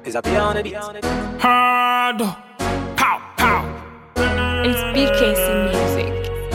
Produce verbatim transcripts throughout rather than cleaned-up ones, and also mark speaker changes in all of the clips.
Speaker 1: Is a piano beat.
Speaker 2: Hard. Pow, pow.
Speaker 3: It's B K C Music.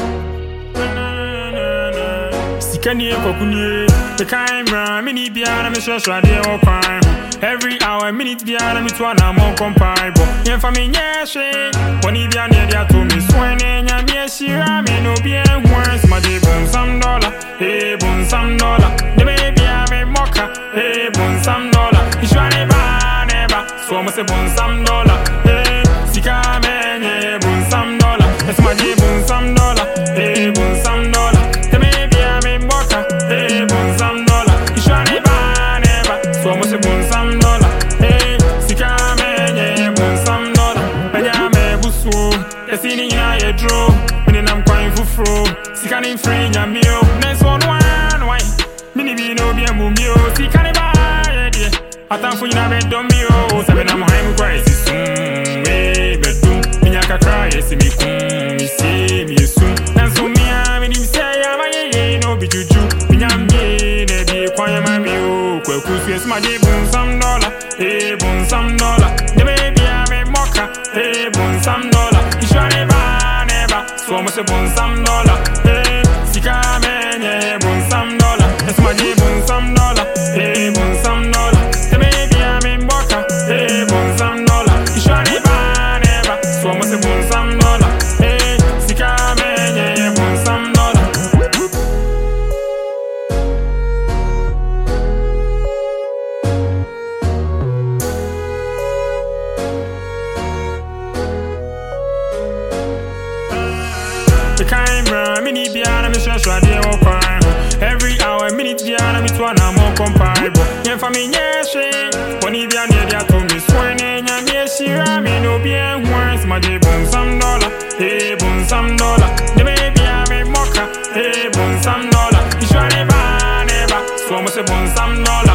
Speaker 2: Sikani kokuni. The camera, mini piano, me show show de o kwan. Every hour, minute piano, me twa na mo compatible. Yen fa me nyeshe. Woni bia na dia to me swene nya me shira me no bia hwans ma de bon some dollar. Hey bon some dollar. The baby I me moka. Hey bon some dollar. You never never. So I say bon some dollar. Hey sika me nye bon some dollar. It's my de bon some dollar. Hey bon some dollar. The baby I me moka. Hey bon some dollar. You never never. So I say bon some dollar. Hey sika me nye bon some dollar. Benya me busu. Yesini ina ye draw. Mini nam kwine fufro. Sika ni free nyamio. Next one one why. Mini bi no bi amumio. Sika ni ba ye. Atamfo nyina be domio. Sebe na mo haim Christ soon. We be do. Minya kakra yesi mi kum. Mi se mi yesu. Nanso mi a mi nim say ya ma ye no bi juju. Minya mi ne bi kwanya ma mi o. Kwaku su yes ma de bun some dollar. Eh bun some dollar. The baby a me moka. Eh bun some dollar. You sure never never. So I say bun some dollar. Eh sika me nye bun some dollar. Yes ma de bun some dollar. Eh bun some dollar. The baby a me moka. Eh bun some dollar. You sure never never. So I say bun some dollar. Eh sika me nye bun some dollar. The camera, mini piano, me show show de o kwan. Every hour, minute piano, me twa na mo compatible. Yen fa me nyeshe, woni bia na dia to me swene nya me shira me no bia hwans ma de bon some dollar. Hey bon some dollar. The baby I me moka. Hey bon some dollar. You sure never never. So I say bon some dollar.